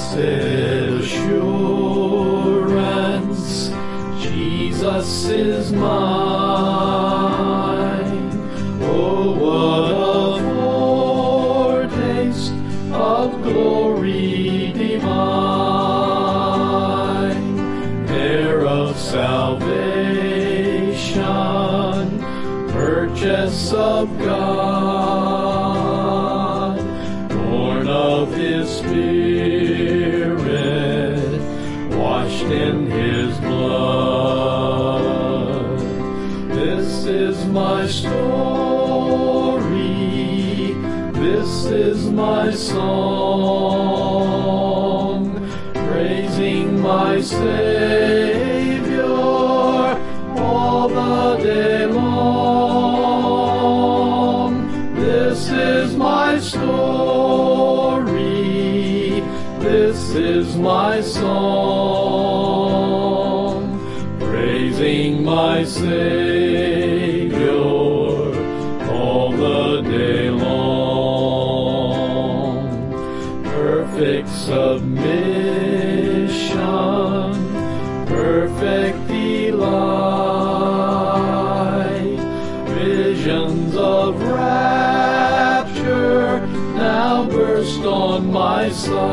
Blessed assurance, Jesus is mine. Oh, what a foretaste of glory divine, heir of salvation, purchase of God, born of His Spirit, washed in His blood. This is my story, this is my song, praising my Savior all the day long. This is my story, this is my song, praising my Savior all the day long. Perfect submission, perfect delight, visions of rapture now burst on my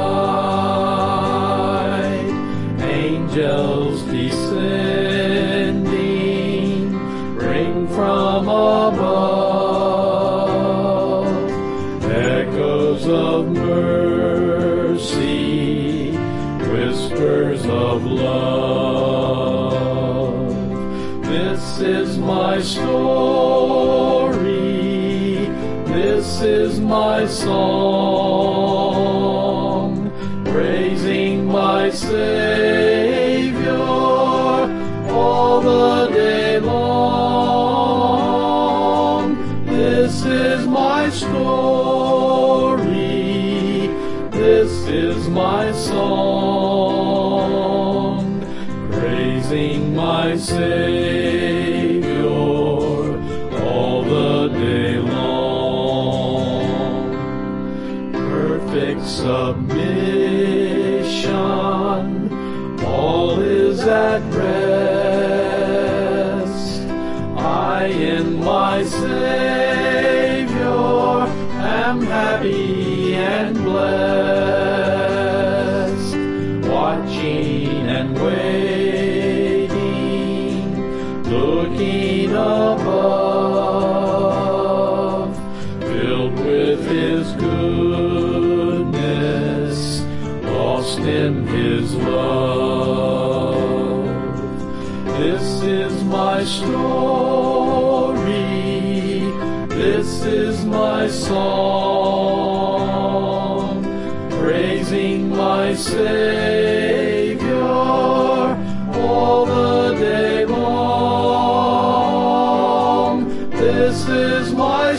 sight. Angels descending, bring from above echoes of mercy, whispers of love. This is my story, this is my song, praising my Savior all the day long. This is my story, this is my song, praising my Savior all the day long. Perfect submission, all is at rest. I in my Savior am happy and blessed, watching and waiting, looking above, filled with His goodness, lost in His love. This is my story, this is my song, praising my Savior all the day long. This is my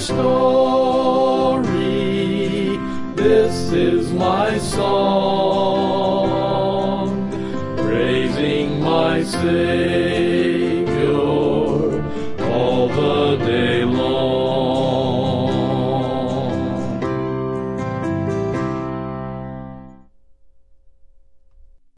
story, this is my song, praising my Savior